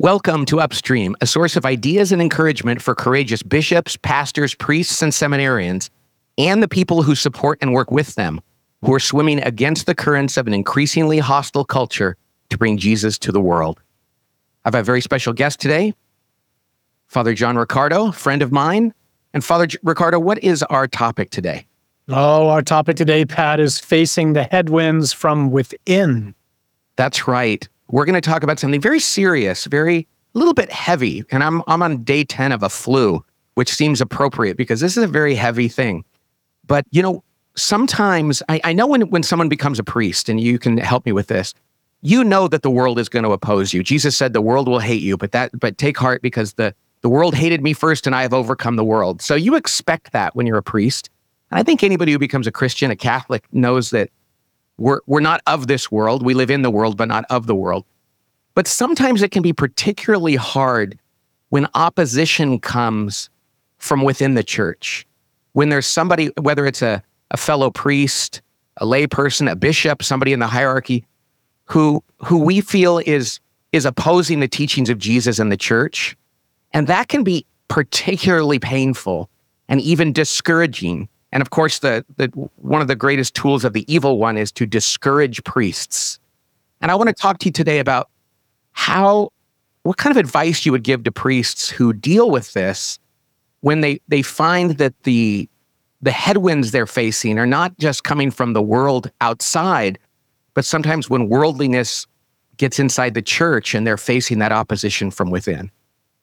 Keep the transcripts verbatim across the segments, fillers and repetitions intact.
Welcome to Upstream, a source of ideas and encouragement for courageous bishops, pastors, priests, and seminarians, and the people who support and work with them, who are swimming against the currents of an increasingly hostile culture to bring Jesus to the world. I have a very special guest today, Father John Riccardo, friend of mine. And Father J- Riccardo, what is our topic today? Oh, our topic today, Pat, is facing the headwinds from within. That's right. We're going to talk about something very serious, very a little bit heavy. And I'm I'm on day ten of a flu, which seems appropriate because this is a very heavy thing. But, you know, sometimes I, I know when, when someone becomes a priest, and you can help me with this, you know that the world is going to oppose you. Jesus said the world will hate you, but that but take heart because the, the world hated me first and I have overcome the world. So you expect that when you're a priest. And I think anybody who becomes a Christian, a Catholic, knows that We're we're not of this world. We live in the world, but not of the world. But sometimes it can be particularly hard when opposition comes from within the church. When there's somebody, whether it's a, a fellow priest, a lay person, a bishop, somebody in the hierarchy, who who we feel is is opposing the teachings of Jesus and the church. And that can be particularly painful and even discouraging. And of course, the, the one of the greatest tools of the evil one is to discourage priests. And I want to talk to you today about how, what kind of advice you would give to priests who deal with this when they, they find that the, the headwinds they're facing are not just coming from the world outside, but sometimes when worldliness gets inside the church and they're facing that opposition from within.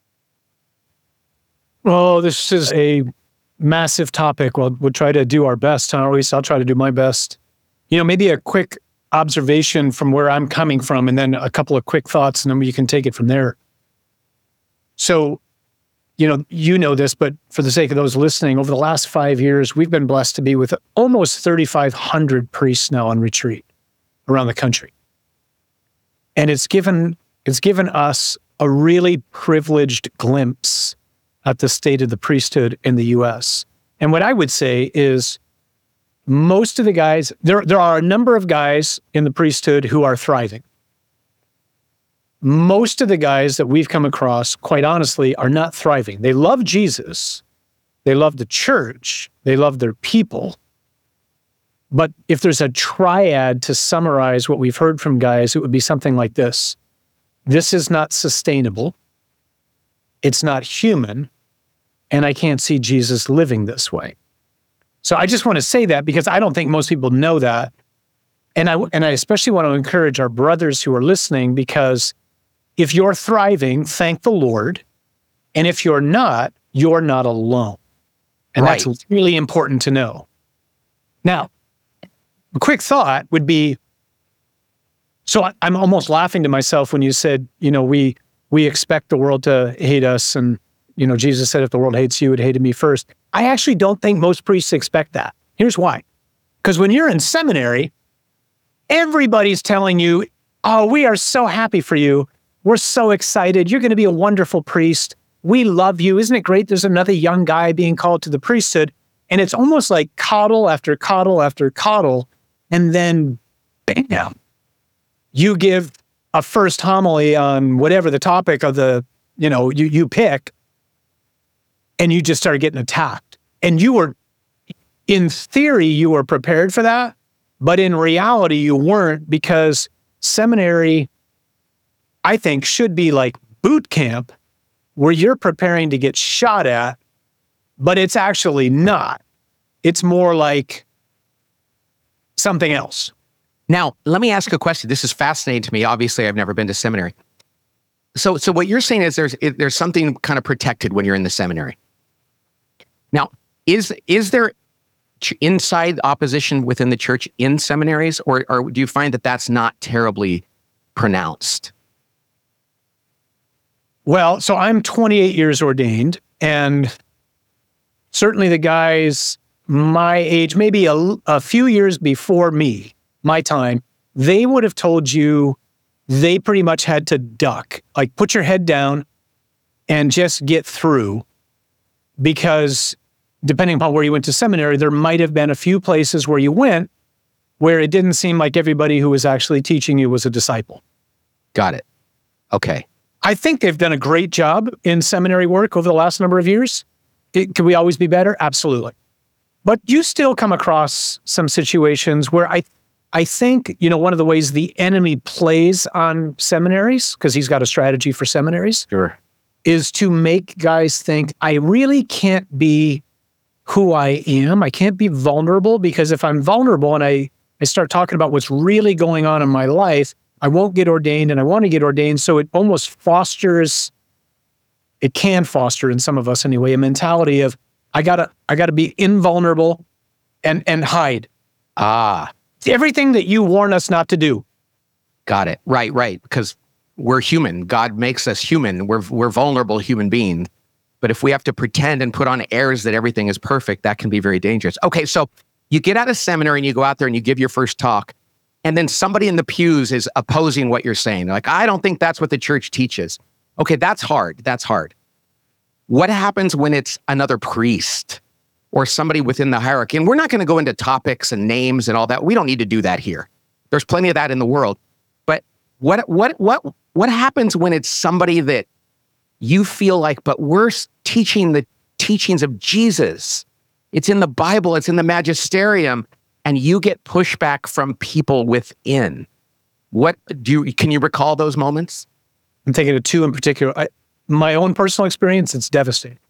Oh, this is a massive topic. Well, we'll try to do our best, huh? Or at least I'll try to do my best. You know, maybe a quick observation from where I'm coming from, and then a couple of quick thoughts, and then you can take it from there. So, you know, you know this, but for the sake of those listening, over the last five years, we've been blessed to be with almost thirty-five hundred priests now on retreat around the country. And it's given, it's given us a really privileged glimpse at the state of the priesthood in the U S. And what I would say is most of the guys, there, there are a number of guys in the priesthood who are thriving. Most of the guys that we've come across, quite honestly, are not thriving. They love Jesus. They love the church. They love their people. But if there's a triad to summarize what we've heard from guys, it would be something like this. This is not sustainable. It's not human, and I can't see Jesus living this way. So I just want to say that because I don't think most people know that. And I, and I especially want to encourage our brothers who are listening, because if you're thriving, thank the Lord. And if you're not, you're not alone. And right. That's really important to know. Now, a quick thought would be, so I, I'm almost laughing to myself when you said, you know, we we expect the world to hate us. And, you know, Jesus said, if the world hates you, it hated me first. I actually don't think most priests expect that. Here's why. Because when you're in seminary, everybody's telling you, oh, we are so happy for you. We're so excited. You're going to be a wonderful priest. We love you. Isn't it great? There's another young guy being called to the priesthood. And it's almost like coddle after coddle after coddle. And then, bam, you give a first homily on whatever the topic of the, you know, you, you pick, and you just started getting attacked. And you were, in theory, you were prepared for that, but in reality, you weren't, because seminary, I think, should be like boot camp, where you're preparing to get shot at, but it's actually not. It's more like something else. Now, let me ask a question. This is fascinating to me. Obviously, I've never been to seminary. So, so what you're saying is there's there's something kind of protected when you're in the seminary. Now, is is there ch- inside opposition within the church in seminaries, or, or do you find that that's not terribly pronounced? Well, so I'm twenty-eight years ordained, and certainly the guys my age, maybe a, a few years before me, my time, they would have told you they pretty much had to duck, like put your head down and just get through, because depending upon where you went to seminary, there might have been a few places where you went where it didn't seem like everybody who was actually teaching you was a disciple. Got it. Okay. I think they've done a great job in seminary work over the last number of years. It, could we always be better? Absolutely. But you still come across some situations where I I think, you know, one of the ways the enemy plays on seminaries, because he's got a strategy for seminaries, Sure. is to make guys think, I really can't be who I am. I can't be vulnerable, because if I'm vulnerable and I, I start talking about what's really going on in my life, I won't get ordained, and I want to get ordained. So it almost fosters, it can foster in some of us anyway, a mentality of, I gotta, I gotta be invulnerable and, and hide. Ah, Everything that you warn us not to do. got it. Right, right. Because we're human. God makes us human. We're we're vulnerable human beings. But if we have to pretend and put on airs that everything is perfect, that can be very dangerous. Okay, so you get out of seminary and you go out there and you give your first talk, and then somebody in the pews is opposing what you're saying. They're like, I don't think that's what the church teaches. Okay, that's hard. That's hard. What happens when it's another priest or somebody within the hierarchy? And we're not going to go into topics and names and all that. We don't need to do that here. There's plenty of that in the world. But what what what what happens when it's somebody that you feel like, but we're teaching the teachings of Jesus. It's in the Bible, it's in the magisterium, and you get pushback from people within. What do you, can you recall those moments? I'm thinking of two in particular. I, my own personal experience, it's devastating.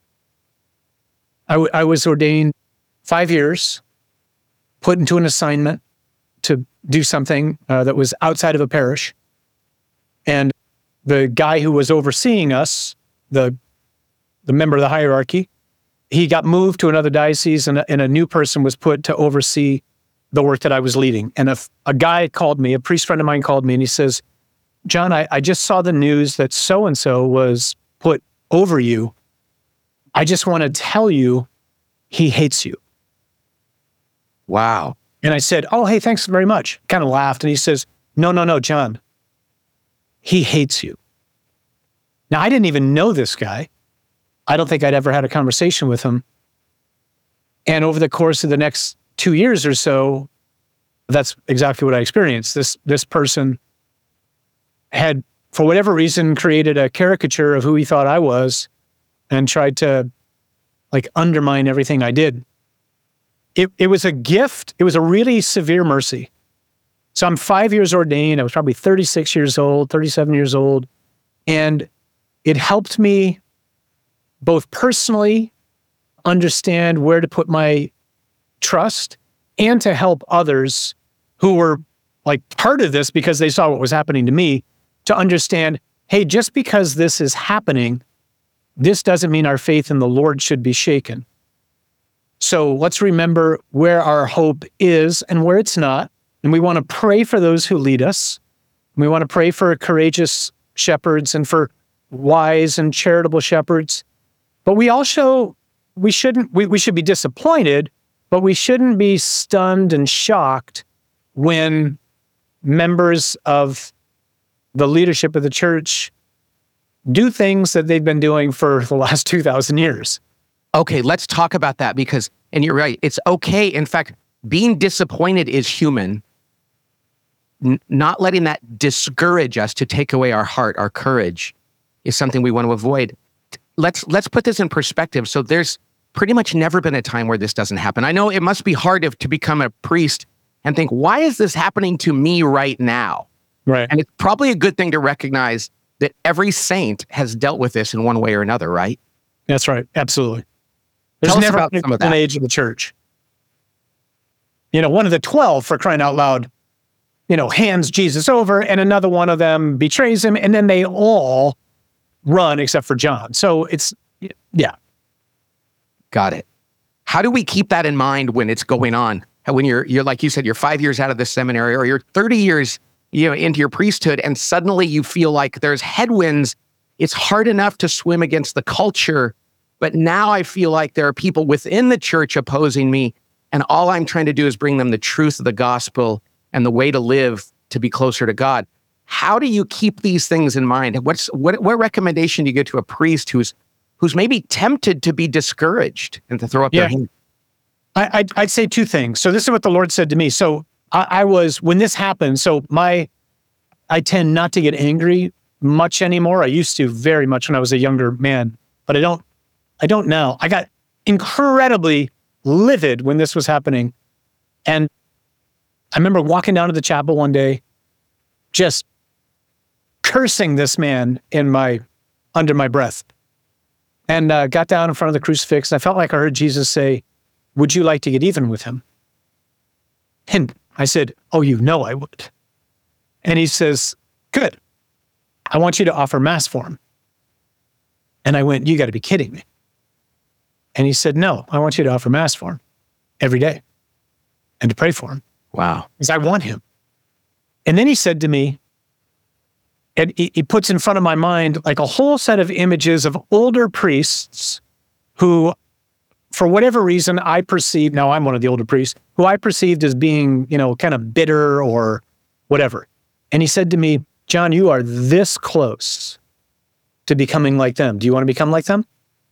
I, w- I was ordained five years, put into an assignment to do something uh, that was outside of a parish. And the guy who was overseeing us, the the member of the hierarchy, he got moved to another diocese, and a, and a new person was put to oversee the work that I was leading. And a, a guy called me, a priest friend of mine called me, and he says, John, I, I just saw the news that so-and-so was put over you. I just want to tell you, he hates you. Wow. And I said, oh, hey, thanks very much. Kind of laughed. And he says, no, no, no, John, he hates you. Now, I didn't even know this guy. I don't think I'd ever had a conversation with him. And over the course of the next two years or so, that's exactly what I experienced. This, this person had, for whatever reason, created a caricature of who he thought I was and tried to like undermine everything I did. It, it was a gift. It was a really severe mercy. So I'm five years ordained. I was probably thirty-six years old, thirty-seven years old. And it helped me both personally understand where to put my trust and to help others who were like part of this because they saw what was happening to me to understand, hey, just because this is happening, this doesn't mean our faith in the Lord should be shaken. So let's remember where our hope is and where it's not. And we want to pray for those who lead us. We want to pray for courageous shepherds and for wise and charitable shepherds. But we also, we shouldn't, we, we should be disappointed, but we shouldn't be stunned and shocked when members of the leadership of the church do things that they've been doing for the last two thousand years. Okay, let's talk about that because, and you're right, it's okay. In fact, being disappointed is human. N- not letting that discourage us to take away our heart, our courage, is something we want to avoid. Let's let's put this in perspective. So there's pretty much never been a time where this doesn't happen. I know it must be hard to, to become a priest and think, why is this happening to me right now? Right. And it's probably a good thing to recognize that every saint has dealt with this in one way or another, right? That's right. Absolutely. There's Tell us never about been some of an that. age of the church. You know, one of the twelve, for crying out loud, you know, hands Jesus over, and another one of them betrays him, and then they all run except for John. So it's, yeah. Got it. How do we keep that in mind when it's going on? When you're, you're like you said, you're five years out of the seminary, or you're thirty years, you know, into your priesthood, and suddenly you feel like there's headwinds. It's hard enough to swim against the culture, but now I feel like there are people within the church opposing me, and all I'm trying to do is bring them the truth of the gospel and the way to live to be closer to God. How do you keep these things in mind? What's what what recommendation do you give to a priest who's who's maybe tempted to be discouraged and to throw up Yeah. their hands? I, I'd, I'd say two things. So this is what the Lord said to me. So I, I was, when this happened, so my, I tend not to get angry much anymore. I used to very much when I was a younger man, but I don't, I don't now. I got incredibly livid when this was happening. And I remember walking down to the chapel one day, just cursing this man in my, under my breath. And uh, got down in front of the crucifix. And I felt like I heard Jesus say, would you like to get even with him? And I said, oh, you know I would. And he says, good. I want you to offer mass for him. And I went, you got to be kidding me. And he said, no, I want you to offer mass for him every day and to pray for him. Wow. Because I want him. And then he said to me, and he, he puts in front of my mind like a whole set of images of older priests who, for whatever reason, I perceived, now I'm one of the older priests, who I perceived as being, you know, kind of bitter or whatever. And he said to me, John, you are this close to becoming like them. Do you want to become like them?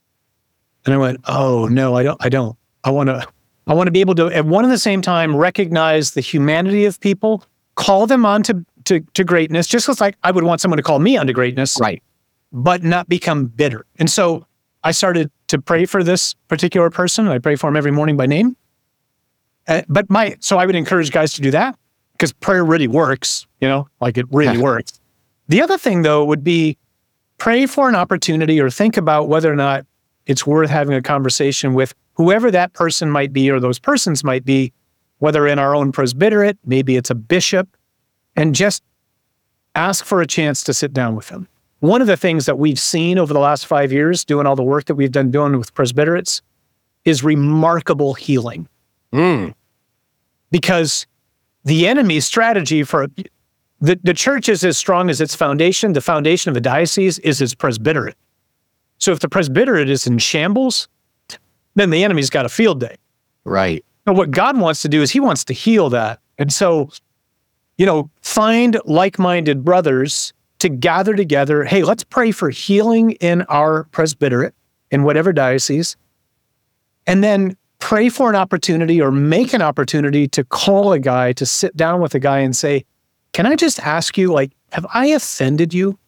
And I went, oh, no, I don't. I don't. I want to, I want to be able to, at one and the same time, recognize the humanity of people, call them on to, to, to greatness, just as like I would want someone to call me onto greatness, right? But not become bitter. And so I started to pray for this particular person. I pray for him every morning by name. Uh, but my, so I would encourage guys to do that because prayer really works, you know, like it really works. The other thing though would be pray for an opportunity or think about whether or not it's worth having a conversation with whoever that person might be or those persons might be, whether in our own presbyterate, maybe it's a bishop, and just ask for a chance to sit down with them. One of the things that we've seen over the last five years, doing all the work that we've done doing with presbyterates, is remarkable healing. Mm. Because the enemy's strategy for the, the church is as strong as its foundation. The foundation of a diocese is its presbyterate. So if the presbyterate is in shambles, then the enemy's got a field day. Right. But what God wants to do is he wants to heal that. And so, you know, find like-minded brothers to gather together. Hey, let's pray for healing in our presbyterate, in whatever diocese, and then pray for an opportunity or make an opportunity to call a guy, to sit down with a guy and say, can I just ask you, like, have I offended you?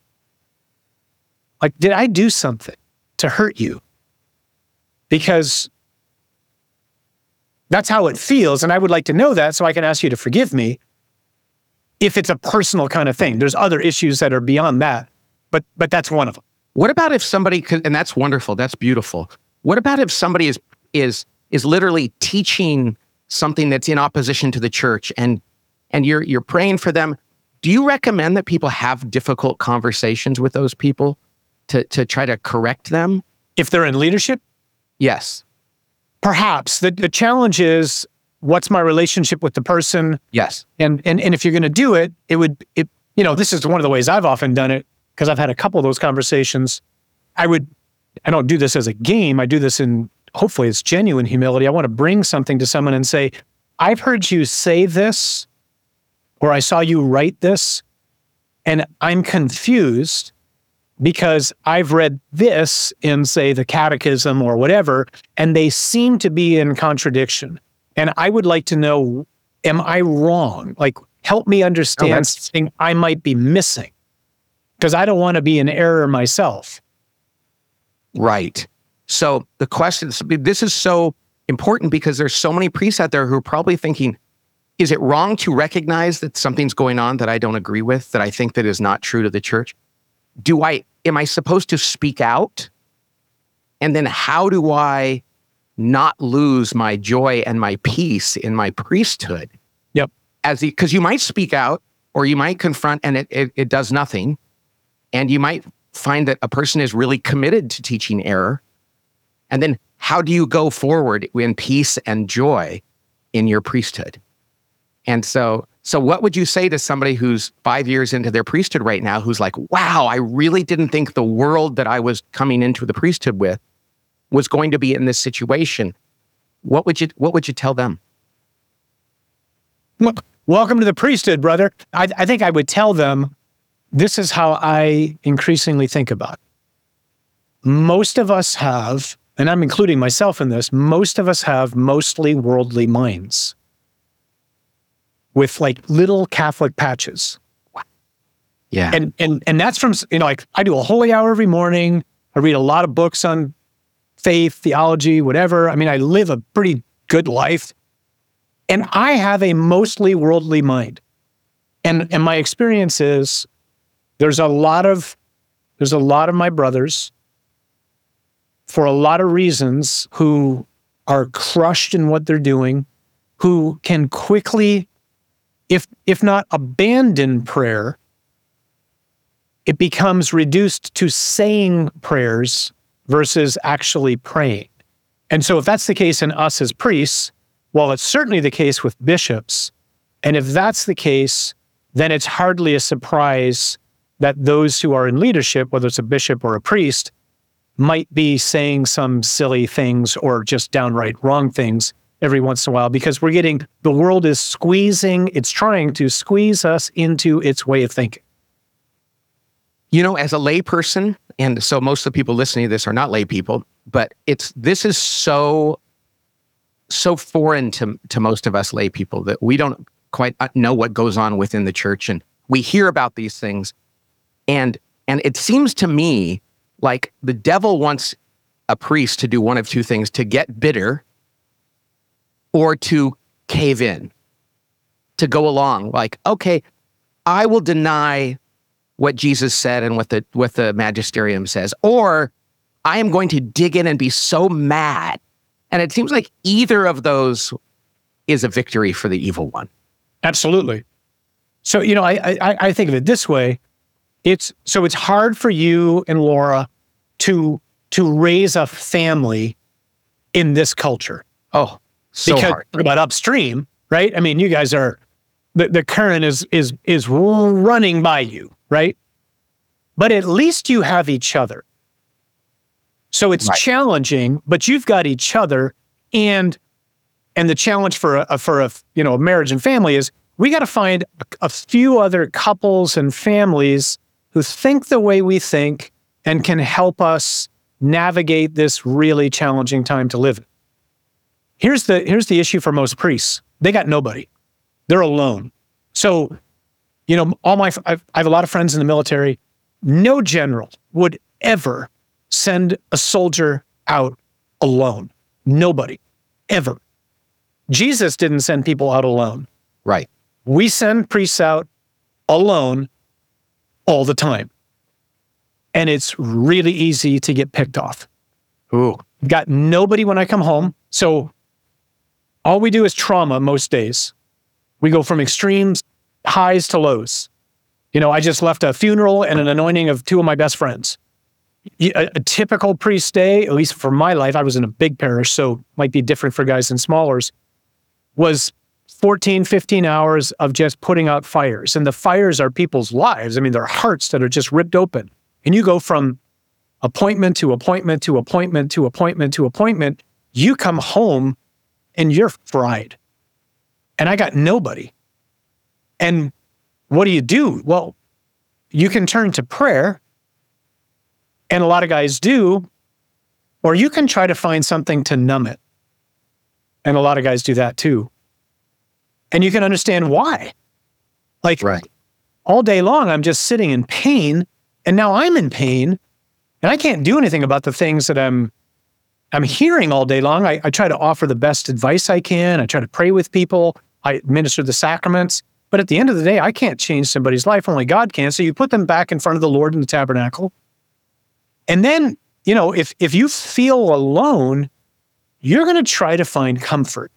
Like, did I do something to hurt you? Because that's how it feels, and I would like to know that so I can ask you to forgive me if it's a personal kind of thing. There's other issues that are beyond that, but but that's one of them. What about if somebody could, and that's wonderful, that's beautiful. What about if somebody is is is literally teaching something that's in opposition to the church and and you're you're praying for them? Do you recommend that people have difficult conversations with those people to to try to correct them? If they're in leadership? Yes. Perhaps. The, the challenge is, what's my relationship with the person? Yes. And and and if you're going to do it, it would, it you know, this is one of the ways I've often done it, because I've had a couple of those conversations. I would, I don't do this as a game. I do this in, hopefully it's genuine humility. I want to bring something to someone and say, I've heard you say this, or I saw you write this, and I'm confused because I've read this in, say, the catechism or whatever, and they seem to be in contradiction. And I would like to know, am I wrong? Like, help me understand Oh, something I might be missing, because I don't want to be in error myself. Right. So the question, this is so important because there's so many priests out there who are probably thinking, is it wrong to recognize that something's going on that I don't agree with, that I think that is not true to the church? Do I, am I supposed to speak out? And then how do I not lose my joy and my peace in my priesthood? Yep. As the, because you might speak out or you might confront and it, it it does nothing. And you might find that a person is really committed to teaching error. And then how do you go forward in peace and joy in your priesthood? And so, so what would you say to somebody who's five years into their priesthood right now, who's like, wow, I really didn't think the world that I was coming into the priesthood with was going to be in this situation? What would you, what would you tell them? Well, welcome to the priesthood, brother. I, I think I would tell them, this is how I increasingly think about it. Most of us have, and I'm including myself in this, most of us have mostly worldly minds with like little Catholic patches. Yeah. And and and that's from, you know, like I do a holy hour every morning. I read a lot of books on faith, theology, whatever. I mean, I live a pretty good life. And I have a mostly worldly mind. And and my experience is there's a lot of there's a lot of my brothers, for a lot of reasons, who are crushed in what they're doing, who can quickly, if if not abandon prayer, it becomes reduced to saying prayers versus actually praying. And so if that's the case in us as priests, well, it's certainly the case with bishops. And if that's the case, then it's hardly a surprise that those who are in leadership, whether it's a bishop or a priest, might be saying some silly things or just downright wrong things every once in a while, because we're getting, the world is squeezing, it's trying to squeeze us into its way of thinking. You know, as a layperson, and so most of the people listening to this are not lay people, but it's this is so so foreign to to most of us lay people that we don't quite know what goes on within the church, and we hear about these things, and and it seems to me like the devil wants a priest to do one of two things: to get bitter or to cave in, to go along. Like, okay, I will deny what Jesus said and what the what the magisterium says, or I am going to dig in and be so mad. And it seems like either of those is a victory for the evil one. Absolutely. So, you know, I I, I think of it this way. It's so it's hard for you and Laura to to raise a family in this culture. Oh, so because hard. About upstream, right? I mean, you guys are the, the current is is is running by you, right? But at least you have each other. So it's Right. challenging, but you've got each other, and and the challenge for a for a you know a marriage and family is we got to find a, a few other couples and families who think the way we think and can help us navigate this really challenging time to live in. Here's the here's the issue for most priests. They got nobody. They're alone. So, you know, all my I've, I have a lot of friends in the military. No general would ever send a soldier out alone. Nobody, ever. Jesus didn't send people out alone. Right. We send priests out alone all the time. And it's really easy to get picked off. Ooh. Got nobody when I come home. So all we do is trauma most days. We go from extremes, highs to lows. You know, I just left a funeral and an anointing of two of my best friends. A, a typical priest day, at least for my life, I was in a big parish, so might be different for guys in smallers, was fourteen, fifteen hours of just putting out fires. And the fires are people's lives. I mean, they're hearts that are just ripped open. And you go from appointment to appointment to appointment to appointment to appointment. You come home and you're fried. And I got nobody. And what do you do? Well, you can turn to prayer, and a lot of guys do, or you can try to find something to numb it. And a lot of guys do that too. And you can understand why. Like, Right. all day long, I'm just sitting in pain, and now I'm in pain, and I can't do anything about the things that I'm I'm hearing all day long. I, I try to offer the best advice I can. I try to pray with people. I administer the sacraments. But at the end of the day, I can't change somebody's life. Only God can. So you put them back in front of the Lord in the tabernacle. And then, you know, if if you feel alone, you're going to try to find comfort.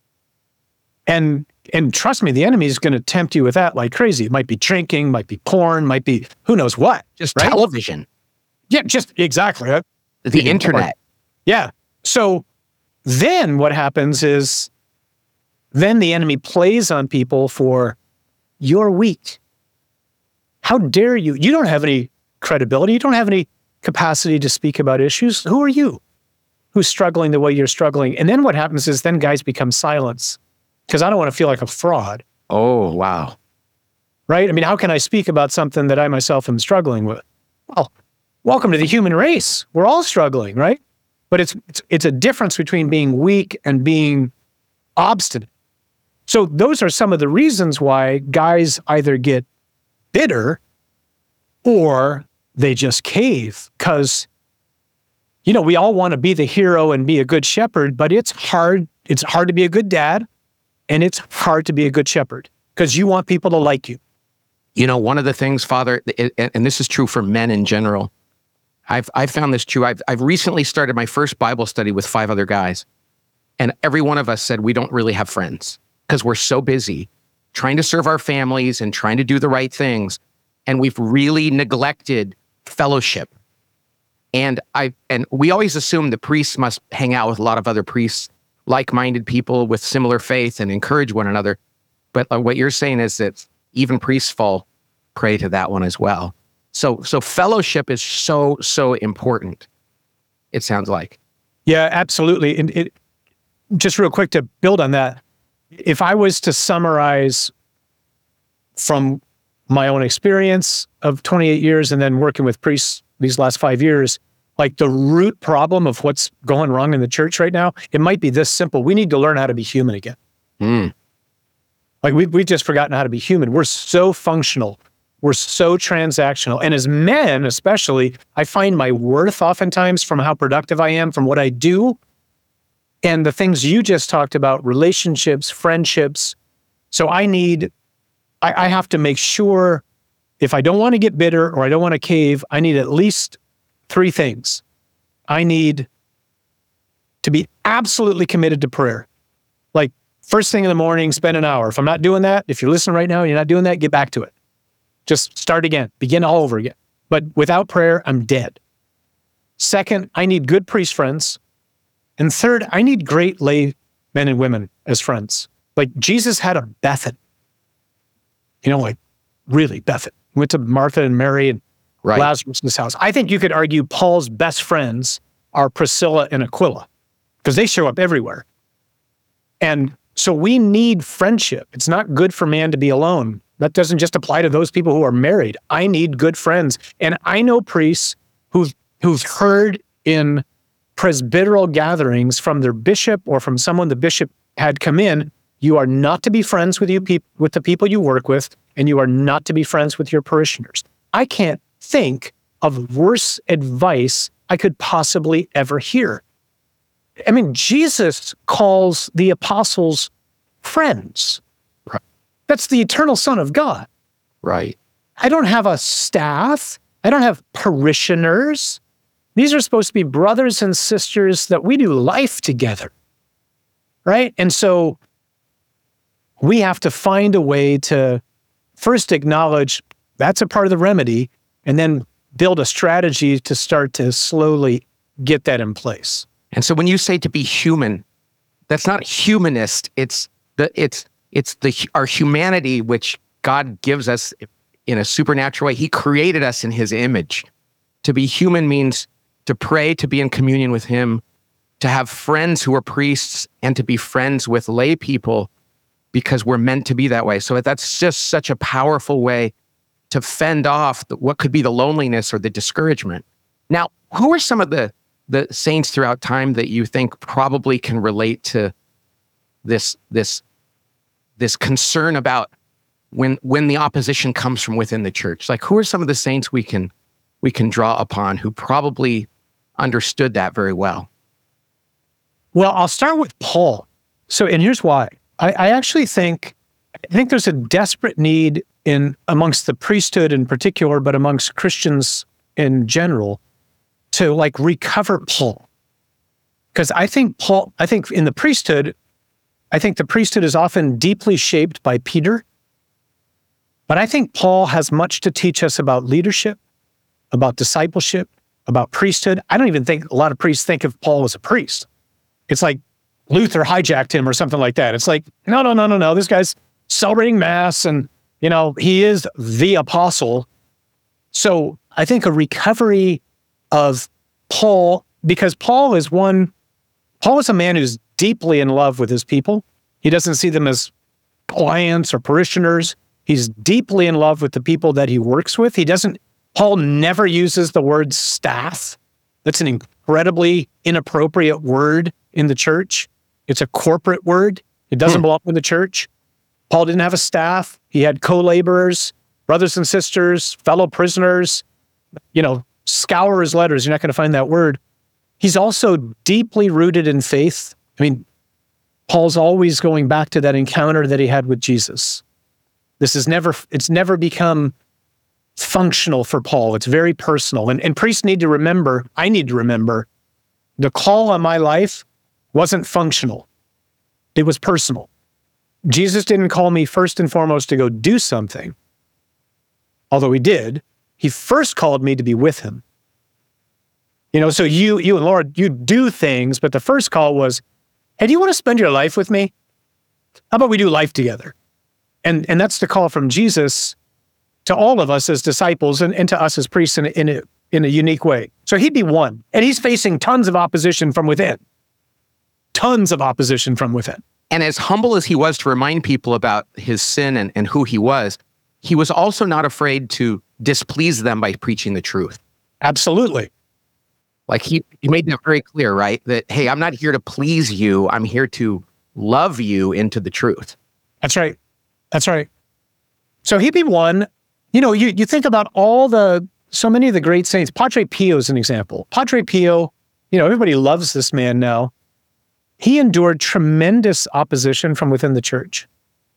And and trust me, the enemy is going to tempt you with that like crazy. It might be drinking, might be porn, might be who knows what. Just right? television, Yeah, just exactly. Right? the Yeah. internet. Yeah. So then what happens is then the enemy plays on people for, you're weak. How dare you? You don't have any credibility. You don't have any capacity to speak about issues. Who are you who's struggling the way you're struggling? And then what happens is then guys become silence because I don't want to feel like a fraud, Oh, wow. right? I mean, how can I speak about something that I myself am struggling with? Well, welcome to the human race. We're all struggling, right? But it's it's, it's a difference between being weak and being obstinate. So those are some of the reasons why guys either get bitter or they just cave because, you know, we all want to be the hero and be a good shepherd, but it's hard. It's hard to be a good dad, and it's hard to be a good shepherd because you want people to like you. You know, one of the things, Father, and this is true for men in general, I've I've found this true. I've I've recently started my first Bible study with five other guys, and every one of us said we don't really have friends because we're so busy trying to serve our families and trying to do the right things, and we've really neglected fellowship. And I and we always assume the priests must hang out with a lot of other priests, like-minded people with similar faith, and encourage one another. But uh, what you're saying is that even priests fall prey to that one as well. So, so fellowship is so, so important, it sounds like. Yeah, absolutely. And it, just real quick to build on that, if I was to summarize from my own experience of twenty-eight years and then working with priests these last five years, like the root problem of what's going wrong in the church right now, it might be this simple. We need to learn how to be human again. Mm. Like we, we've just forgotten how to be human. We're so functional. We're so transactional. And as men, especially, I find my worth oftentimes from how productive I am, from what I do. And the things you just talked about, relationships, friendships. So I need, I, I have to make sure if I don't want to get bitter or I don't want to cave, I need at least three things. I need to be absolutely committed to prayer. Like first thing in the morning, spend an hour. If I'm not doing that, if you're listening right now and you're not doing that, get back to it. Just start again, begin all over again. But without prayer, I'm dead. Second, I need good priest friends. And third, I need great lay men and women as friends. Like Jesus had a Bethany. You know, like really Bethany. Went to Martha and Mary and right. Lazarus' house. I think you could argue Paul's best friends are Priscilla and Aquila because they show up everywhere. And so we need friendship. It's not good for man to be alone. That doesn't just apply to those people who are married. I need good friends. And I know priests who've, who've heard in presbyteral gatherings from their bishop or from someone the bishop had come in, you are not to be friends with you pe- with the people you work with, and you are not to be friends with your parishioners. I can't think of worse advice I could possibly ever hear. I mean, Jesus calls the apostles friends. Right. That's the eternal Son of God. Right. I don't have a staff. I don't have parishioners. These are supposed to be brothers and sisters that we do life together, right? And so we have to find a way to first acknowledge that's a part of the remedy and then build a strategy to start to slowly get that in place. And so when you say to be human, that's not humanist. It's the it's it's the our humanity which God gives us in a supernatural way. He created us in his image. To be human means to pray, to be in communion with him, to have friends who are priests, and to be friends with lay people because we're meant to be that way. So that's just such a powerful way to fend off the, what could be the loneliness or the discouragement. Now, who are some of the the saints throughout time that you think probably can relate to this this this concern about when when the opposition comes from within the church? Like, who are some of the saints we can we can draw upon who probably understood that very well? Well, I'll start with Paul. So, and here's why. I, I actually think I think there's a desperate need in amongst the priesthood in particular, but amongst Christians in general, to like recover Paul. Because I think Paul, I think in the priesthood, I think the priesthood is often deeply shaped by Peter. But I think Paul has much to teach us about leadership, about discipleship, about priesthood. I don't even think a lot of priests think of Paul as a priest. It's like Luther hijacked him or something like that. It's like, no, no, no, no, no. This guy's celebrating Mass and, you know, he is the apostle. So I think a recovery of Paul, because Paul is one, Paul is a man who's deeply in love with his people. He doesn't see them as clients or parishioners. He's deeply in love with the people that he works with. He doesn't, Paul never uses the word staff. That's an incredibly inappropriate word in the church. It's a corporate word. It doesn't hmm. belong in the church. Paul didn't have a staff. He had co-laborers. brothers and sisters, fellow prisoners, you know, scour his letters. You're not going to find that word. He's also deeply rooted in faith. I mean, Paul's always going back to that encounter that he had with Jesus. This is never, it's never become functional for Paul. It's very personal. And, and priests need to remember, I need to remember, the call on my life wasn't functional. It was personal. Jesus didn't call me first and foremost to go do something, although he did. He first called me to be with him. You know, so you, you and Laura, you do things, but the first call was, hey, do you want to spend your life with me? How about we do life together? And, and that's the call from Jesus to all of us as disciples and, and to us as priests in a, in, a, in a unique way. So he'd be one, and he's facing tons of opposition from within. Tons of opposition from within. And as humble as he was to remind people about his sin and, and who he was, he was also not afraid to displease them by preaching the truth. Absolutely. Like he, he made that very clear, right? That, hey, I'm not here to please you. I'm here to love you into the truth. That's right. That's right. So he'd be one. You know, you, you think about all the, so many of the great saints. Padre Pio is an example. Padre Pio, you know, everybody loves this man now. He endured tremendous opposition from within the church.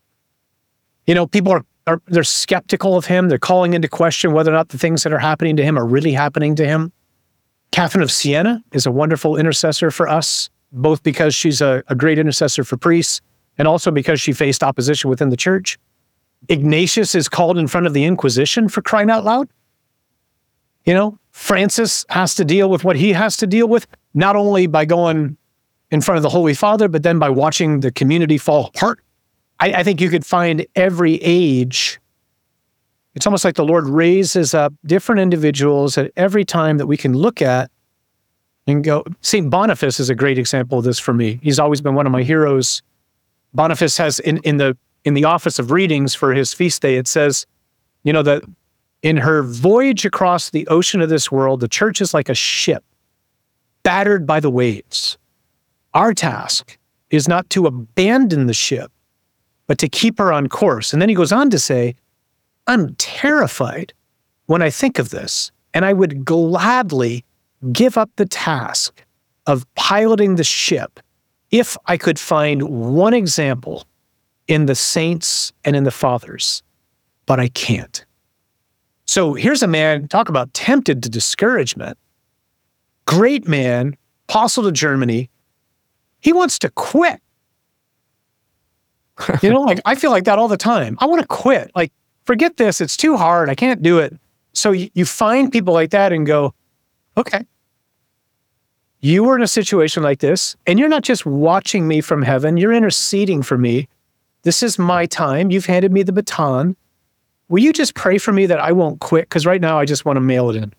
You know, people are, are they're skeptical of him. They're calling into question whether or not the things that are happening to him are really happening to him. Catherine of Siena is a wonderful intercessor for us, both because she's a, a great intercessor for priests and also because she faced opposition within the church. Ignatius is called in front of the Inquisition, for crying out loud. You know, Francis has to deal with what he has to deal with, not only by going in front of the Holy Father, but then by watching the community fall apart. I, I think you could find every age. It's almost like the Lord raises up different individuals at every time that we can look at and go. Saint Boniface is a great example of this for me. He's always been one of my heroes. Boniface has in, in the in the office of readings for his feast day, it says, you know, that in her voyage across the ocean of this world, the church is like a ship battered by the waves. Our task is not to abandon the ship, but to keep her on course. And then he goes on to say, I'm terrified when I think of this, and I would gladly give up the task of piloting the ship if I could find one example in the saints and in the fathers, but I can't. So here's a man, talk about tempted to discouragement. Great man, apostle to Germany. He wants to quit. You know, like I feel like that all the time. I want to quit. Like, forget this. It's too hard. I can't do it. So you, you find people like that and go, okay, you were in a situation like this, and you're not just watching me from heaven. You're interceding for me. This is my time. You've handed me the baton. Will you just pray for me that I won't quit? Because right now I just want to mail it in.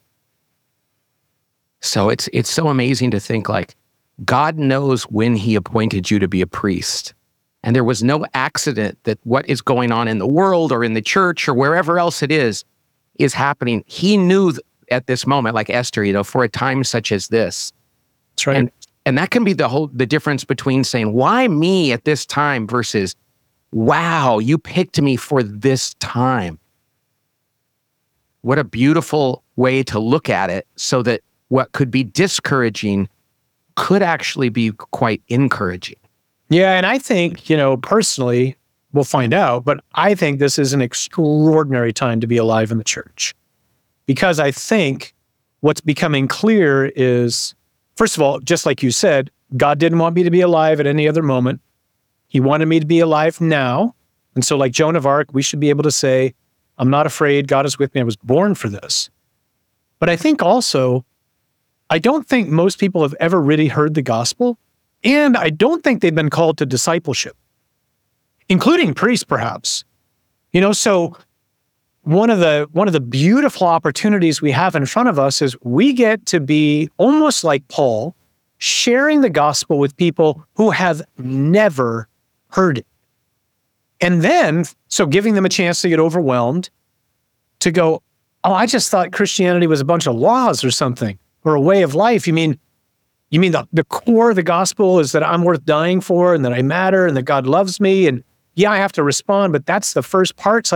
So it's it's so amazing to think like God knows when he appointed you to be a priest. And there was no accident that what is going on in the world or in the church or wherever else it is, is happening. He knew at this moment, like Esther, you know, for a time such as this. That's right. And, and that can be the whole, the difference between saying, why me at this time versus, wow, you picked me for this time. What a beautiful way to look at it so that what could be discouraging could actually be quite encouraging. Yeah, and I think, you know, personally, we'll find out, but I think this is an extraordinary time to be alive in the church. Because I think what's becoming clear is, first of all, just like you said, God didn't want me to be alive at any other moment. He wanted me to be alive now. And so like Joan of Arc, we should be able to say, I'm not afraid, God is with me, I was born for this. But I think also, I don't think most people have ever really heard the gospel. And I don't think they've been called to discipleship, including priests, perhaps. You know, so one of the one of the beautiful opportunities we have in front of us is we get to be almost like Paul, sharing the gospel with people who have never heard it. And then, so giving them a chance to get overwhelmed, to go, oh, I just thought Christianity was a bunch of laws or something, or a way of life. You mean You mean the, the core of the gospel is that I'm worth dying for and that I matter and that God loves me? And yeah, I have to respond, but that's the first part. It's like,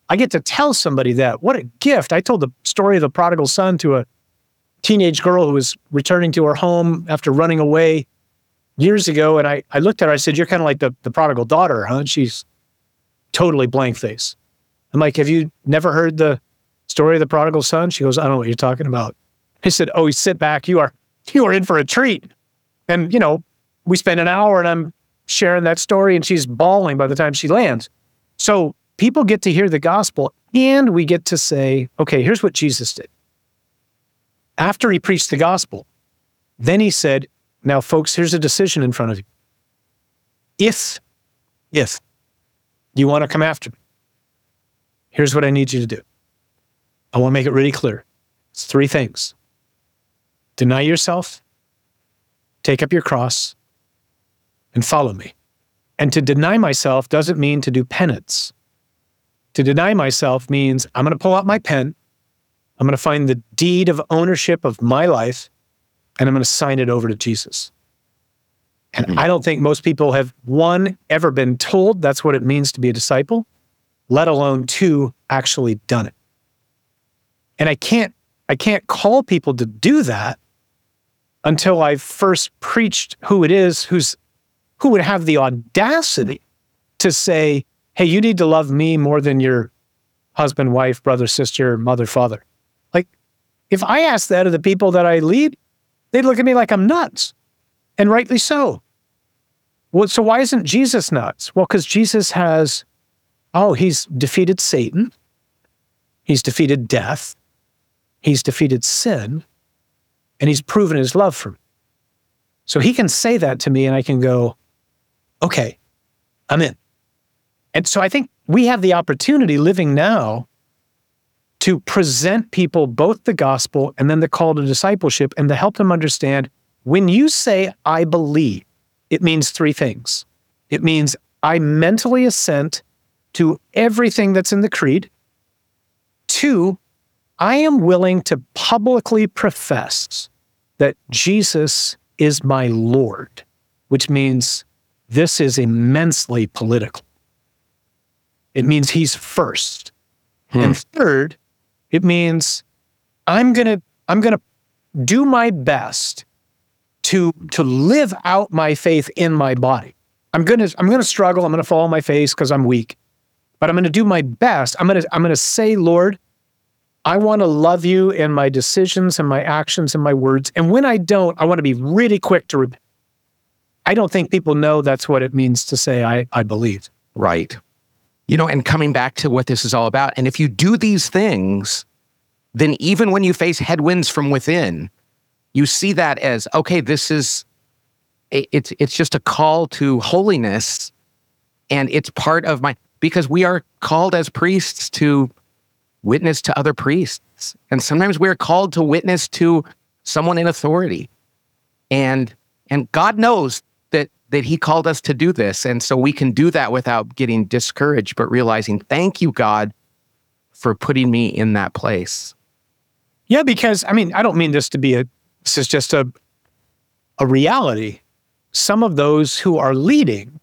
I get to tell somebody that. What a gift. I told the story of the prodigal son to a teenage girl who was returning to her home after running away years ago. And I, I looked at her, I said, you're kind of like the, the prodigal daughter, huh? And she's totally blank face. I'm like, have you never heard the story of the prodigal son? She goes, I don't know what you're talking about. I said, oh, sit back. You are, you are in for a treat. And, you know, we spend an hour and I'm sharing that story and she's bawling by the time she lands. So people get to hear the gospel and we get to say, okay, here's what Jesus did. After he preached the gospel, then he said, now folks, here's a decision in front of you. If, if you want to come after me, here's what I need you to do. I want to make it really clear. It's three things. Deny yourself, take up your cross, and follow me. And to deny myself doesn't mean to do penance. To deny myself means I'm going to pull out my pen, I'm going to find the deed of ownership of my life, and I'm going to sign it over to Jesus. And mm-hmm. I don't think most people have, one, ever been told that's what it means to be a disciple, let alone two, actually done it. And I can't, I can't call people to do that until I've first preached who it is who's, who would have the audacity to say, hey, you need to love me more than your husband, wife, brother, sister, mother, father. Like, if I asked that of the people that I lead, they'd look at me like I'm nuts, and rightly so. Well, so why isn't Jesus nuts? Well, because Jesus has, oh, he's defeated Satan. He's defeated death. He's defeated sin. And he's proven his love for me. So he can say that to me and I can go, okay, I'm in. And so I think we have the opportunity living now to present people both the gospel and then the call to discipleship and to help them understand when you say, I believe, it means three things. It means I mentally assent to everything that's in the creed. Two, I am willing to publicly profess that Jesus is my Lord, which means this is immensely political. It means he's first. Hmm. And third, it means I'm gonna I'm gonna do my best to to live out my faith in my body. I'm gonna I'm gonna struggle. I'm gonna fall on my face because I'm weak, but I'm gonna do my best. I'm gonna I'm gonna say, Lord, I want to love you in my decisions and my actions and my words. And when I don't, I want to be really quick to repent. I don't think people know that's what it means to say I I believe. Right. You know, and coming back to what this is all about, and if you do these things, then even when you face headwinds from within, you see that as, okay, this is, it's it's just a call to holiness, and it's part of my, because we are called as priests to witness to other priests, and sometimes we're called to witness to someone in authority, and and God knows that that he called us to do this. And so we can do that without getting discouraged, but realizing, thank you, God, for putting me in that place. Yeah, because, I mean, I don't mean this to be a, this is just a, a reality. Some of those who are leading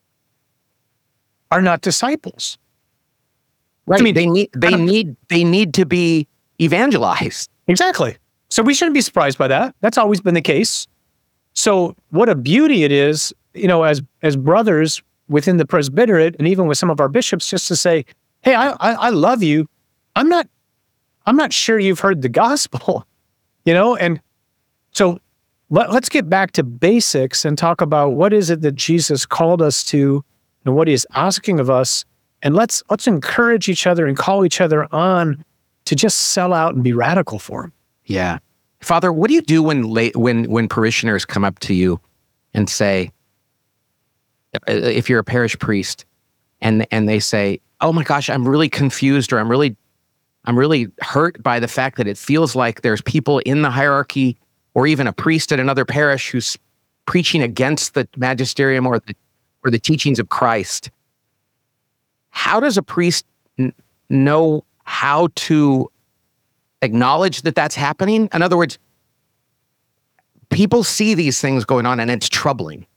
are not disciples. Right. I mean, they need, they need, they need to be evangelized. Exactly. So we shouldn't be surprised by that. That's always been the case. So what a beauty it is, you know, as as brothers within the presbyterate and even with some of our bishops, just to say, hey, I, I I love you. I'm not I'm not sure you've heard the gospel, you know? And so let, let's get back to basics and talk about what is it that Jesus called us to and what he is asking of us. And let's let's encourage each other and call each other on to just sell out and be radical for him. Yeah. Father, what do you do when late, when when parishioners come up to you and say, if you're a parish priest, and and they say, "Oh my gosh, I'm really confused," or "I'm really, I'm really hurt by the fact that it feels like there's people in the hierarchy, or even a priest at another parish who's preaching against the magisterium or the or the teachings of Christ." How does a priest n- know how to acknowledge that that's happening? In other words, people see these things going on and it's troubling.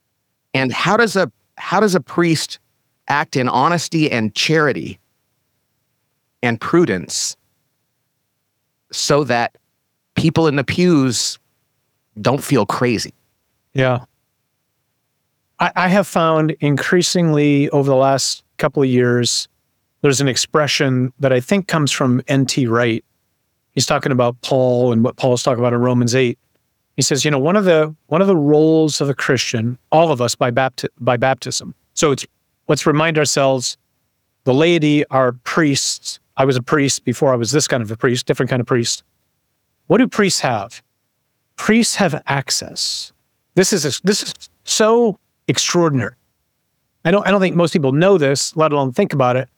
And how does a how does a priest act in honesty and charity and prudence so that people in the pews don't feel crazy. Yeah. I, I have found increasingly over the last couple of years, there's an expression that I think comes from N T Wright. He's talking about Paul and what Paul's talking about in Romans eight. He says, you know, one of the one of the roles of a Christian, all of us by bapti- by baptism. So it's let's remind ourselves, the laity are priests. I was a priest before I was this kind of a priest, different kind of priest. What do priests have? Priests have access. This is a, this is so extraordinary. I don't I don't think most people know this, let alone think about it.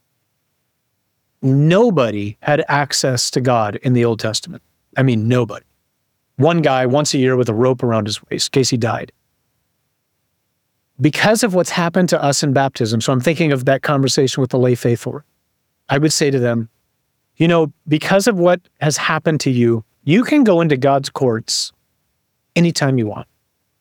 Nobody had access to God in the Old Testament. I mean, nobody. One guy once a year with a rope around his waist in case he died. Because of what's happened to us in baptism, so I'm thinking of that conversation with the lay faithful, I would say to them, you know, because of what has happened to you, you can go into God's courts anytime you want.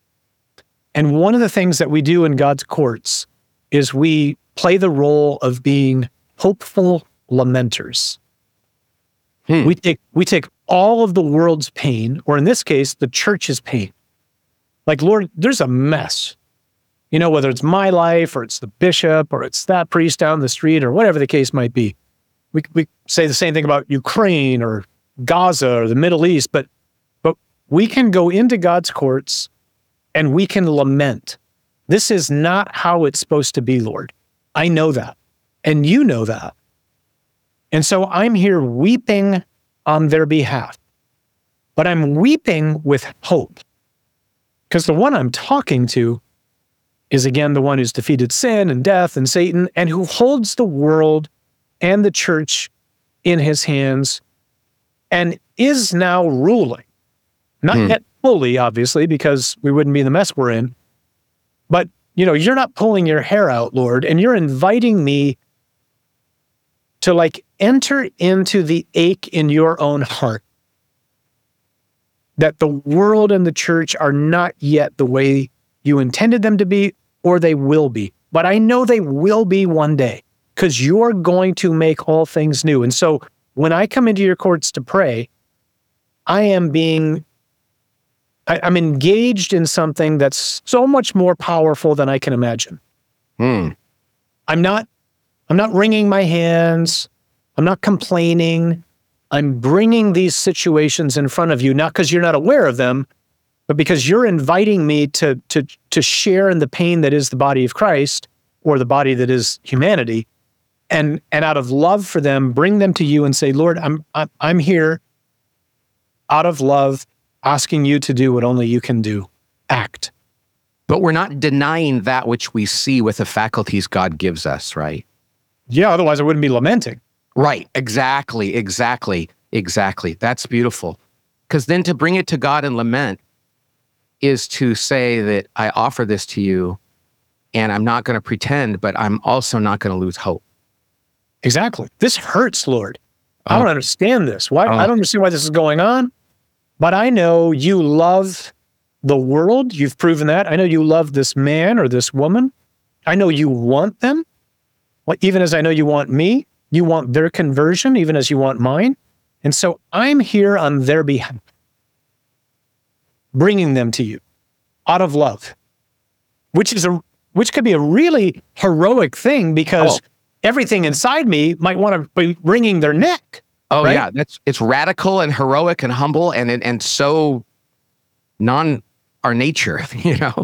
And one of the things that we do in God's courts is we play the role of being hopeful lamenters. Hmm. We take we take all of the world's pain, or in this case, the church's pain. Like, Lord, there's a mess. You know, whether it's my life or it's the bishop or it's that priest down the street or whatever the case might be. We we say the same thing about Ukraine or Gaza or the Middle East, but but we can go into God's courts and we can lament. This is not how it's supposed to be, Lord. I know that. And you know that. And so I'm here weeping on their behalf. But I'm weeping with hope. Because the one I'm talking to is, again, the one who's defeated sin and death and Satan, and who holds the world and the church in his hands and is now ruling. Not hmm. yet fully, obviously, because we wouldn't be in the mess we're in. But, you know, you're not pulling your hair out, Lord, and you're inviting me to, like, enter into the ache in your own heart that the world and the church are not yet the way you intended them to be, or they will be. But I know they will be one day, because you're going to make all things new. And so when I come into your courts to pray, I am being, I, I'm engaged in something that's so much more powerful than I can imagine. Hmm. I'm not, I'm not wringing my hands. I'm not complaining. I'm bringing these situations in front of you, not because you're not aware of them, but because you're inviting me to, to, to share in the pain that is the body of Christ, or the body that is humanity, and, and out of love for them, bring them to you and say, Lord, I'm, I'm, I'm here out of love, asking you to do what only you can do. Act. But we're not denying that which we see with the faculties God gives us, right? Yeah, otherwise I wouldn't be lamenting. Right, exactly, exactly, exactly. That's beautiful. Because then to bring it to God and lament is to say that I offer this to you and I'm not going to pretend, but I'm also not going to lose hope. Exactly. This hurts, Lord. Oh. I don't understand this. Why? Oh. I don't understand why this is going on, but I know you love the world. You've proven that. I know you love this man or this woman. I know you want them. Well, even as I know you want me. You want their conversion, even as you want mine. And so I'm here on their behalf, bringing them to you out of love, which is a which could be a really heroic thing, because oh. everything inside me might want to be wringing their neck. Oh right? yeah, that's it's radical and heroic and humble and and so non our nature, you know.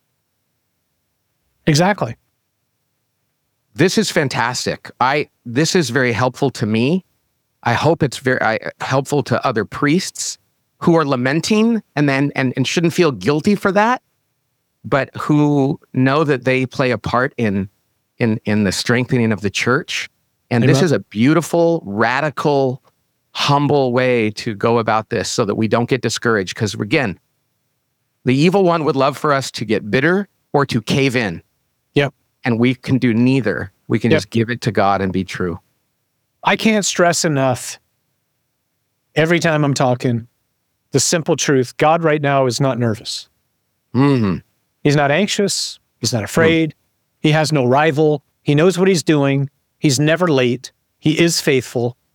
Exactly. This is fantastic. I this is very helpful to me. I hope it's very I, helpful to other priests who are lamenting and then and, and shouldn't feel guilty for that, but who know that they play a part in in in the strengthening of the church. And Amen. This is a beautiful, radical, humble way to go about this so that we don't get discouraged. Because again, the evil one would love for us to get bitter or to cave in. Yep. And we can do neither. We can yep. just give it to God and be true. I can't stress enough every time I'm talking the simple truth. God right now is not nervous. Mm-hmm. He's not anxious. He's not afraid. Mm-hmm. He has no rival. He knows what he's doing. He's never late. He is faithful.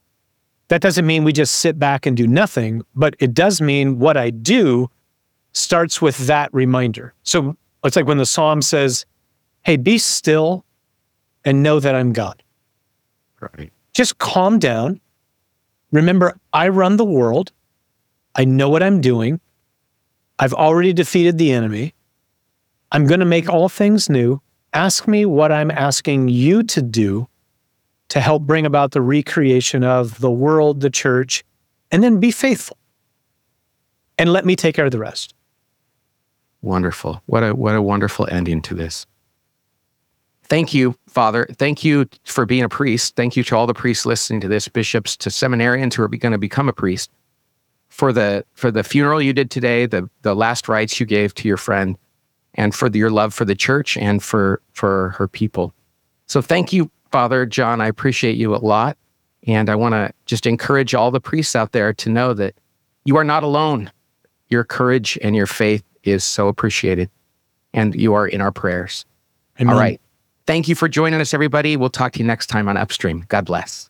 that doesn't mean we just sit back and do nothing, but it does mean what I do starts with that reminder. So it's like when the Psalm says, hey, be still and know that I'm God. Right. Just calm down. Remember, I run the world. I know what I'm doing. I've already defeated the enemy. I'm going to make all things new. Ask me what I'm asking you to do to help bring about the recreation of the world, the church, and then be faithful. And let me take care of the rest. Wonderful. What a what a wonderful ending to this. Thank you, Father. Thank you for being a priest. Thank you to all the priests listening to this, bishops, to seminarians who are going to become a priest, for the for the funeral you did today, the the last rites you gave to your friend, and for the, your love for the church and for for her people. So thank you, Father John. I appreciate you a lot. And I want to just encourage all the priests out there to know that you are not alone. Your courage and your faith is so appreciated. And you are in our prayers. Amen. All right. Thank you for joining us, everybody. We'll talk to you next time on Upstream. God bless.